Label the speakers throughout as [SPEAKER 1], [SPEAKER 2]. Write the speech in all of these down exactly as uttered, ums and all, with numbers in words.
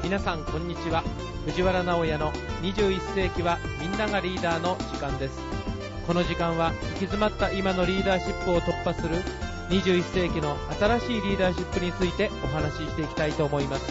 [SPEAKER 1] 皆さんこんにちは。藤原直也のにじゅういっ世紀はみんながリーダーの時間です。この時間は行き詰まった今のリーダーシップを突破するにじゅういっ世紀の新しいリーダーシップについてお話ししていきたいと思います。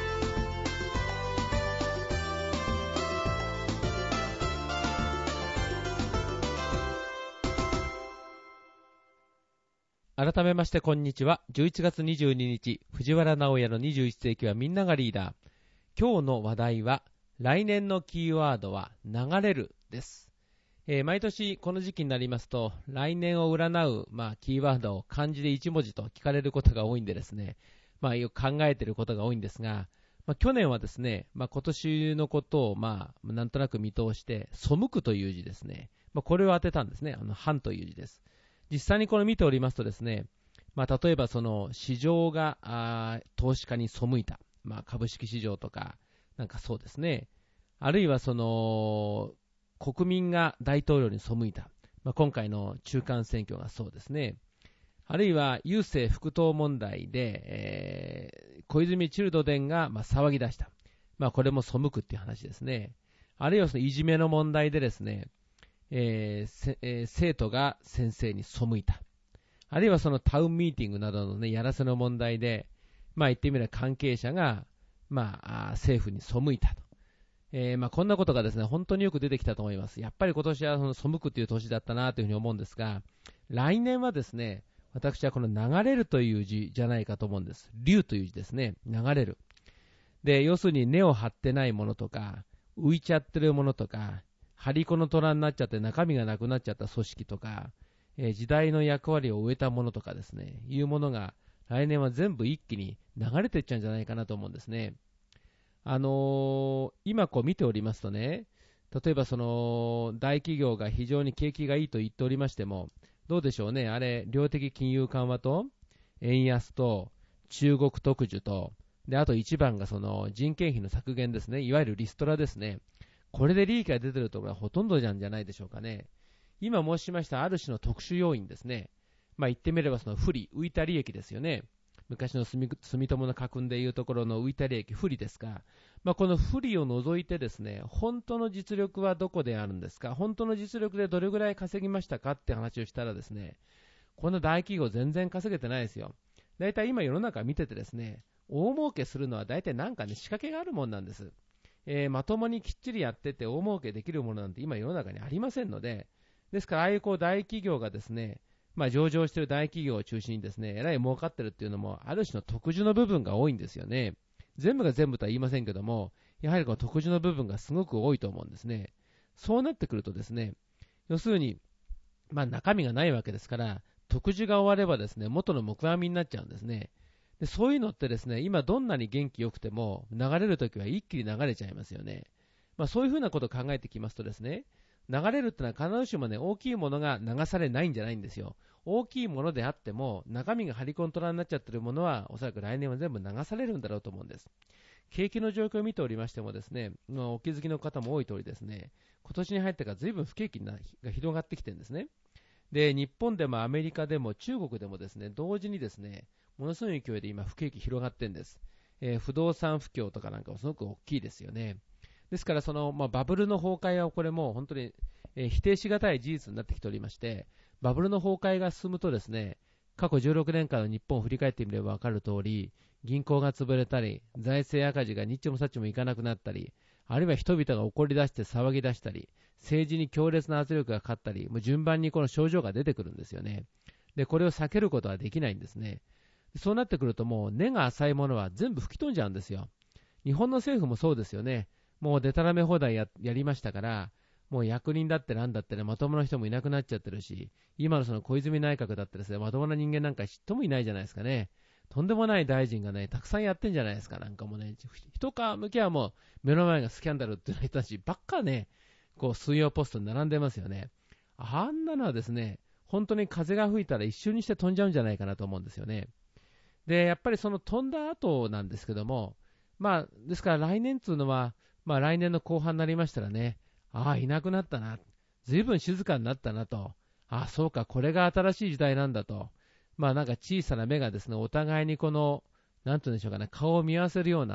[SPEAKER 1] 改めましてこんにちは。じゅういちがつにじゅうににち、藤原直也のにじゅういっ世紀はみんながリーダー。今日の話題は、来年のキーワードは流れるです。えー、毎年この時期になりますと、来年を占う、まあ、キーワードを漢字で一文字と聞かれることが多いんでですね、まあ、よく考えていることが多いんですが、まあ、去年はですね、まあ、今年のことを、まあ、なんとなく見通して、背くという字ですね。まあ、これを当てたんですね。あの、反という字です。実際にこれ見ておりますとですね、まあ、例えばその市場があ投資家に背いた、まあ、株式市場とかなんかそうですね、あるいはその国民が大統領に背いた、まあ、今回の中間選挙がそうですね、あるいは郵政復党問題で、えー、小泉チルドレンがまあ騒ぎ出した、まあ、これも背くっていう話ですね。あるいはそのいじめの問題でですね、えーえー、生徒が先生に背いた。あるいはそのタウンミーティングなどのね、やらせの問題で、まあ言ってみれば関係者が、まあ政府に背いたと。えー、まあこんなことがですね、本当によく出てきたと思います。やっぱり今年はその背くという年だったなというふうに思うんですが、来年はですね、私はこの流れるという字じゃないかと思うんです。流という字ですね。流れる。で、要するに根を張ってないものとか、浮いちゃってるものとか、張り子の虎になっちゃって中身がなくなっちゃった組織とか、えー、時代の役割を終えたものとかですね、いうものが来年は全部一気に流れていっちゃうんじゃないかなと思うんですね。あのー、今こう見ておりますとね、例えばその大企業が非常に景気がいいと言っておりましても、どうでしょうね、あれ、量的金融緩和と円安と中国特需と、であと一番がその人件費の削減ですね、いわゆるリストラですね。これで利益が出ているところはほとんどじゃんじゃないでしょうかね。今申しましたある種の特殊要因ですね。まあ言ってみればその不利、浮いた利益ですよね。昔の住友の家訓でいうところの浮いた利益、不利ですが、まあ、この不利を除いてですね、本当の実力はどこであるんですか、本当の実力でどれぐらい稼ぎましたかって話をしたらですね、この大企業全然稼げてないですよ。だいたい今世の中見ててですね、大儲けするのは大体なんかね、仕掛けがあるもんなんです。えー、まともにきっちりやってて大儲けできるものなんて今世の中にありませんので、ですからああいうこう大企業がですね、まあ、上場している大企業を中心にですね、えらい儲かってるっていうのもある種の特需の部分が多いんですよね。全部が全部とは言いませんけども、やはりこの特需の部分がすごく多いと思うんですね。そうなってくるとですね、要するに、まあ、中身がないわけですから、特需が終わればですね、元の木阿弥になっちゃうんですね。でそういうのってですね、今どんなに元気よくても流れるときは一気に流れちゃいますよね。まあ、そういうふうなことを考えてきますとですね、流れるってのは必ずしもね、大きいものが流されないんじゃないんですよ。大きいものであっても中身が張りコントラになっちゃってるものはおそらく来年は全部流されるんだろうと思うんです。景気の状況を見ておりましてもですね、まあ、お気づきの方も多い通りですね、今年に入ってから随分不景気が広がってきてるんですね。で、日本でもアメリカでも中国でもですね、同時にですね、ものすごい勢いで今不景気広がってるんです。えー、不動産不況とかなんかもすごく大きいですよね。ですからその、まあ、バブルの崩壊はこれも本当に、えー、否定しがたい事実になってきておりまして、バブルの崩壊が進むとですね、過去じゅうろくねんかんの日本を振り返ってみれば分かる通り、銀行が潰れたり、財政赤字がニッチもサッチもいかなくなったり、あるいは人々が怒り出して騒ぎ出したり、政治に強烈な圧力がかかったり、もう順番にこの症状が出てくるんですよね。で、これを避けることはできないんですね。そうなってくるともう根が浅いものは全部吹き飛んじゃうんですよ。日本の政府もそうですよね。もうデタラメ放題 や, やりましたから、もう役人だってなんだってね、まともな人もいなくなっちゃってるし、今のその小泉内閣だってですね、まともな人間なんか一人もいないじゃないですかね。とんでもない大臣がね、たくさんやってんじゃないですか。なんかもうね、一皮向けはもう目の前がスキャンダルっていう人たちばっかね、こう水曜ポストに並んでますよね。あんなのはですね、本当に風が吹いたら一瞬にして飛んじゃうんじゃないかなと思うんですよね。で、やっぱりその飛んだ後なんですけども、まあ、ですから来年っていうのは、まあ来年の後半になりましたらね、ああ、いなくなったな、ずいぶん静かになったなと、ああ、そうか、これが新しい時代なんだと、まあなんか小さな目がですね、お互いにこの、なんていうんでしょうかね、顔を見合わせるような、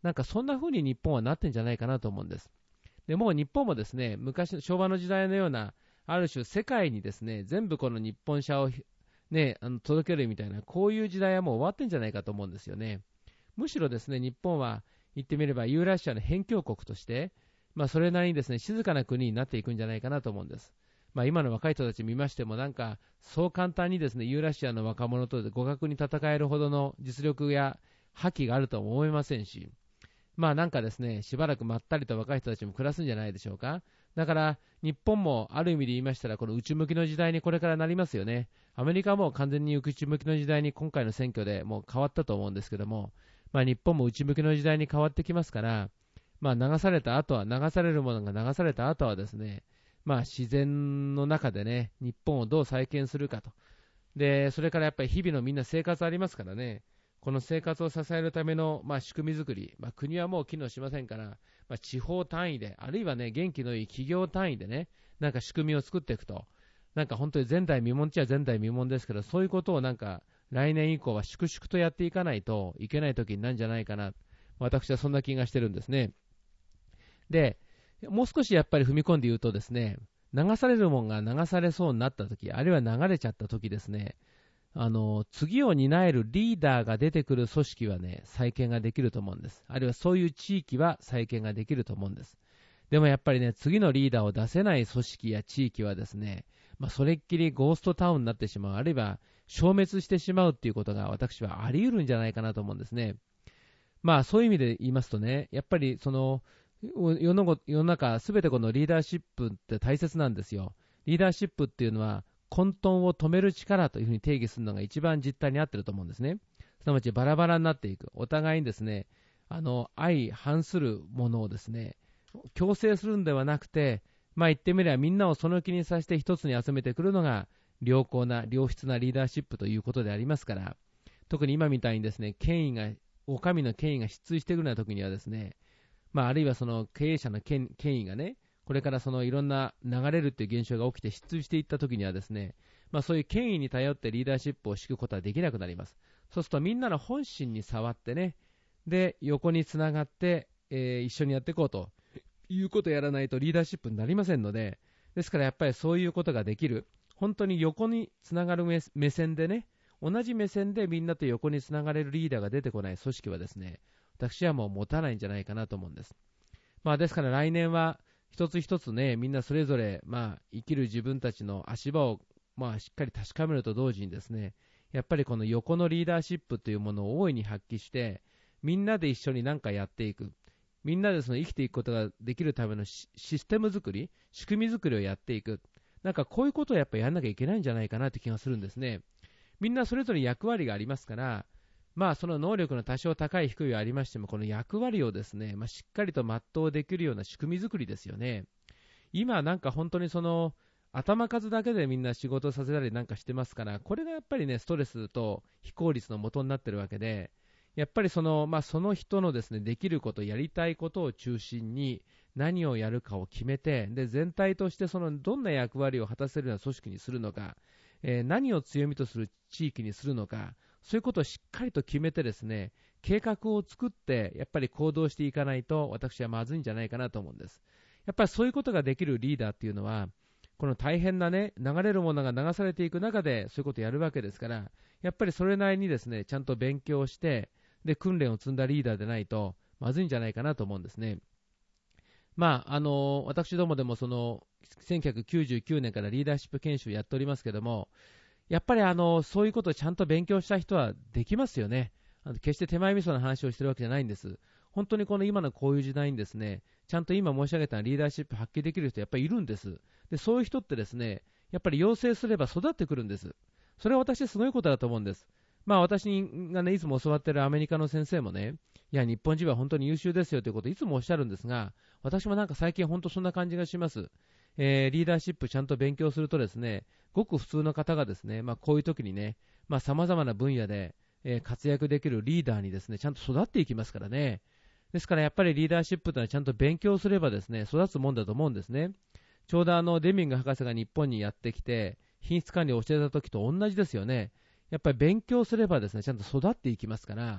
[SPEAKER 1] なんかそんな風に日本はなってんじゃないかなと思うんです。でもう日本もですね、昔の昭和の時代のような、ある種世界にですね、全部この日本車をね、あの届けるみたいな、こういう時代はもう終わってんじゃないかと思うんですよね。むしろですね、日本は言ってみればユーラシアの辺境国として、まあそれなりにですね、静かな国になっていくんじゃないかなと思うんです。まあ今の若い人たち見ましても、なんかそう簡単にですね、ユーラシアの若者と互角に戦えるほどの実力や覇気があるとは思いませんし、まあなんかですね、しばらくまったりと若い人たちも暮らすんじゃないでしょうか。だから日本もある意味で言いましたら、この内向きの時代にこれからなりますよね。アメリカはもう完全に内向きの時代に今回の選挙でもう変わったと思うんですけども、まあ日本も内向きの時代に変わってきますから、まあ流された後は、流されるものが流された後はですね、まあ自然の中でね、日本をどう再建するかと。で、それからやっぱり日々のみんな生活ありますからね、この生活を支えるための、まあ、仕組み作り、まあ、国はもう機能しませんから、まあ、地方単位で、あるいはね、元気のいい企業単位でね、なんか仕組みを作っていくと、なんか本当に前代未聞っちゃ前代未聞ですけど、そういうことをなんか来年以降は粛々とやっていかないといけない時になるんじゃないかな、私はそんな気がしてるんですね。で、もう少しやっぱり踏み込んで言うとですね、流されるもんが流されそうになった時、あるいは流れちゃった時ですね、あの次を担えるリーダーが出てくる組織はね、再建ができると思うんです。あるいはそういう地域は再建ができると思うんです。でもやっぱりね、次のリーダーを出せない組織や地域はですね、まあ、それっきりゴーストタウンになってしまう、あるいは消滅してしまうっていうことが私はあり得るんじゃないかなと思うんですね。まあそういう意味で言いますとね、やっぱりその世の世の中すべてこのリーダーシップって大切なんですよ。リーダーシップっていうのは混沌を止める力というふうに定義するのが一番実態に合ってると思うんですね。すなわちバラバラになっていく、お互いにですね、あの相反するものをですね、強制するんではなくて、まあ言ってみればみんなをその気にさせて一つに集めてくるのが良好な良質なリーダーシップということでありますから、特に今みたいにですね、権威がお上の権威が失墜してくるような時にはですね、まあ、あるいはその経営者の権威がね、これからそのいろんな流れるという現象が起きて失墜していったときにはですね、まあ、そういう権威に頼ってリーダーシップを敷くことはできなくなります。そうするとみんなの本心に触ってね、で横につながって、えー、一緒にやっていこうということをやらないとリーダーシップになりませんので、ですからやっぱりそういうことができる、本当に横につながる 目, 目線でね、同じ目線でみんなと横につながれるリーダーが出てこない組織はですね、私はもう持たないんじゃないかなと思うんです。まあ、ですから来年は一つ一つね、みんなそれぞれ、まあ、生きる自分たちの足場を、まあ、しっかり確かめると同時にですね、やっぱりこの横のリーダーシップというものを大いに発揮して、みんなで一緒に何かやっていく、みんなでその生きていくことができるためのシステム作り、仕組み作りをやっていく、なんかこういうことをやっぱりやらなきゃいけないんじゃないかなという気がするんですね。みんなそれぞれ役割がありますから、まあその能力の多少高い低いはありましても、この役割をですね、まあ、しっかりと全うできるような仕組み作りですよね。今なんか本当にその頭数だけでみんな仕事させたりなんかしてますから、これがやっぱりね、ストレスと非効率の元になってるわけで、やっぱりその、まあ、その人のですね、できること、やりたいことを中心に何をやるかを決めて、で全体としてそのどんな役割を果たせるような組織にするのか、えー、何を強みとする地域にするのか、そういうことをしっかりと決めてですね、計画を作ってやっぱり行動していかないと私はまずいんじゃないかなと思うんです。やっぱりそういうことができるリーダーっていうのは、この大変なね、流れるものが流されていく中でそういうことをやるわけですから、やっぱりそれなりにですね、ちゃんと勉強して、で訓練を積んだリーダーでないとまずいんじゃないかなと思うんですね。まああの私どもでもそのせんきゅうひゃくきゅうじゅうきゅうねんからリーダーシップ研修をやっておりますけども、やっぱりあのそういうことをちゃんと勉強した人はできますよね。あの決して手前味噌の話をしてるわけじゃないんです。本当にこの今のこういう時代にですね、ちゃんと今申し上げたリーダーシップ発揮できる人やっぱりいるんです。でそういう人ってですね、やっぱり養成すれば育ってくるんです。それは私すごいことだと思うんです。まあ私がね、いつも教わっているアメリカの先生もね、いや日本人は本当に優秀ですよということをいつもおっしゃるんですが、私もなんか最近本当そんな感じがします。えー、リーダーシップちゃんと勉強するとですね、ごく普通の方がですね、まあ、こういう時にね、まあ、様々な分野で、えー、活躍できるリーダーにですね、ちゃんと育っていきますからね。ですからやっぱりリーダーシップというのはちゃんと勉強すればですね、育つもんだと思うんですね。ちょうどあのデミング博士が日本にやってきて、品質管理を教えた時と同じですよね。やっぱり勉強すればですね、ちゃんと育っていきますから、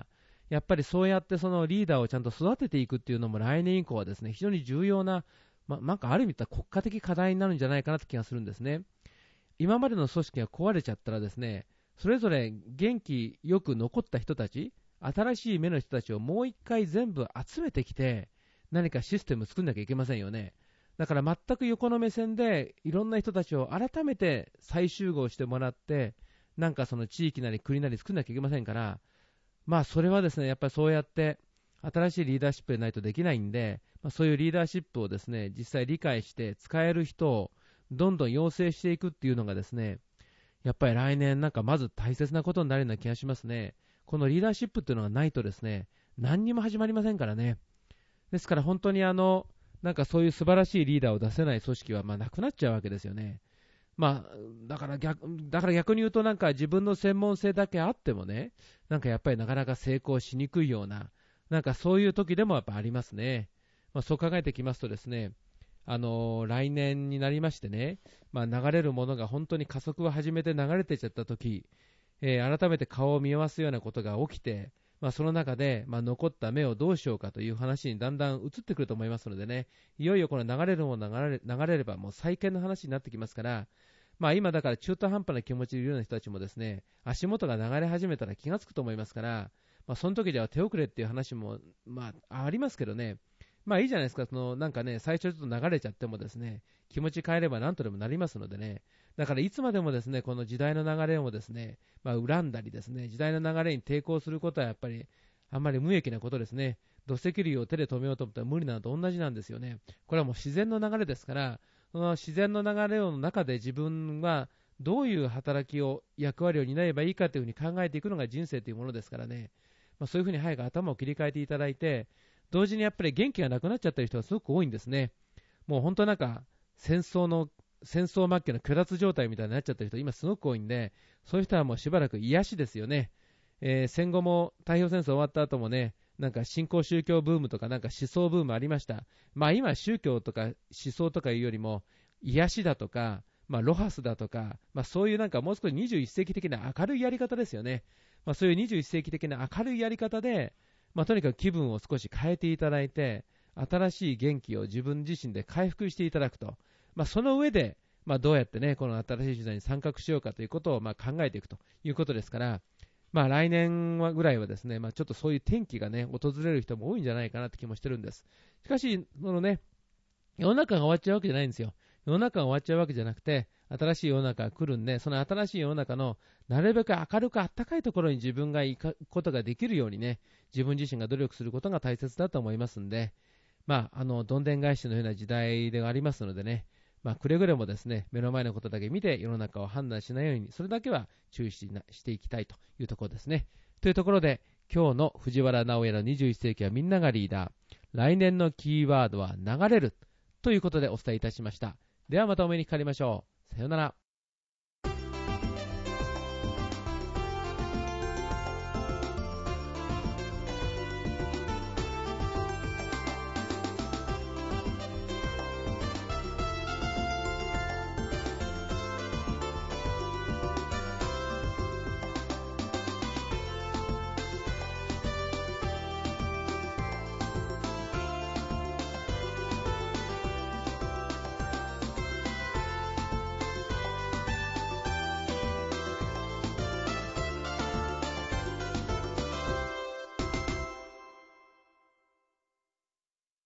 [SPEAKER 1] やっぱりそうやってそのリーダーをちゃんと育てていくっていうのも来年以降はですね、非常に重要な、ま、なんかある意味では国家的課題になるんじゃないかなって気がするんですね。今までの組織が壊れちゃったらですね、それぞれ元気よく残った人たち、新しい目の人たちをもう一回全部集めてきて、何かシステム作んなきゃいけませんよね。だから全く横の目線でいろんな人たちを改めて再集合してもらって、なんかその地域なり国なり作んなきゃいけませんから、まあそれはですね、やっぱりそうやって新しいリーダーシップでないとできないんで、まあ、そういうリーダーシップをですね、実際理解して使える人をどんどん養成していくっていうのがですね、やっぱり来年なんかまず大切なことになるような気がしますね。このリーダーシップっていうのがないとですね、何にも始まりませんからね。ですから本当にあの、なんかそういう素晴らしいリーダーを出せない組織はまあなくなっちゃうわけですよね。まあ、だから逆、だから逆に言うとなんか自分の専門性だけあってもね、なんかやっぱりなかなか成功しにくいような、なんかそういう時でもやっぱありますね。まあ、そう考えてきますとですね、あのー来年になりましてね、まあ、流れるものが本当に加速を始めて流れていっちゃった時、えー改めて顔を見合わすようなことが起きて、まあ、その中で、まあ、残った目をどうしようかという話にだんだん移ってくると思いますのでね、いよいよこの流れるものが流れ流れればもう再建の話になってきますから、まあ、今だから中途半端な気持ちでいるような人たちもですね、足元が流れ始めたら気がつくと思いますから、まあ、その時では手遅れっていう話も、まあ、ありますけどね、まあいいじゃないですか、そのなんかね、最初ちょっと流れちゃってもですね、気持ち変えれば何とでもなりますのでね、だからいつまでもですね、この時代の流れをですね、まあ、恨んだりですね、時代の流れに抵抗することはやっぱりあんまり無益なことですね。土石流を手で止めようと思ったら無理なのと同じなんですよね。これはもう自然の流れですから、その自然の流れの中で自分はどういう働きを、役割を担えばいいかというふうに考えていくのが人生というものですからね、まあ、そういうふうに早く頭を切り替えていただいて、同時にやっぱり元気がなくなっちゃってる人がすごく多いんですね。もう本当なんか戦争の戦争末期の虚脱状態みたいになっちゃってる人今すごく多いんで、そういう人はもうしばらく癒しですよね。えー戦後も太平洋戦争終わった後もね、なんか新興宗教ブームとかなんか思想ブームありました。まあ今宗教とか思想とかいうよりも癒しだとか、まあロハスだとか、まあそういうなんかもう少しにじゅういっ世紀的な明るいやり方ですよね。まあそういうにじゅういっ世紀的な明るいやり方で、まあとにかく気分を少し変えていただいて、新しい元気を自分自身で回復していただくと。まあその上で、まあどうやってね、この新しい時代に参画しようかということをまあ考えていくということですから、まあ来年はぐらいはですね、まあちょっとそういう天気がね、訪れる人も多いんじゃないかなって気もしてるんです。しかし、そのね、世の中が終わっちゃうわけじゃないんですよ。世の中が終わっちゃうわけじゃなくて、新しい世の中が来るんで、その新しい世の中のなるべく明るくあったかいところに自分が行くことができるようにね、自分自身が努力することが大切だと思いますんで、まあ、あの、どんでん返しのような時代でありますのでね、まあ、くれぐれもですね、目の前のことだけ見て世の中を判断しないように、それだけは注意しなしていきたいというところですね。というところで、今日の藤原直哉のにじゅういっ世紀はみんながリーダー、来年のキーワードは流れるということでお伝えいたしました。ではまたお目にかかりましょう。さようなら。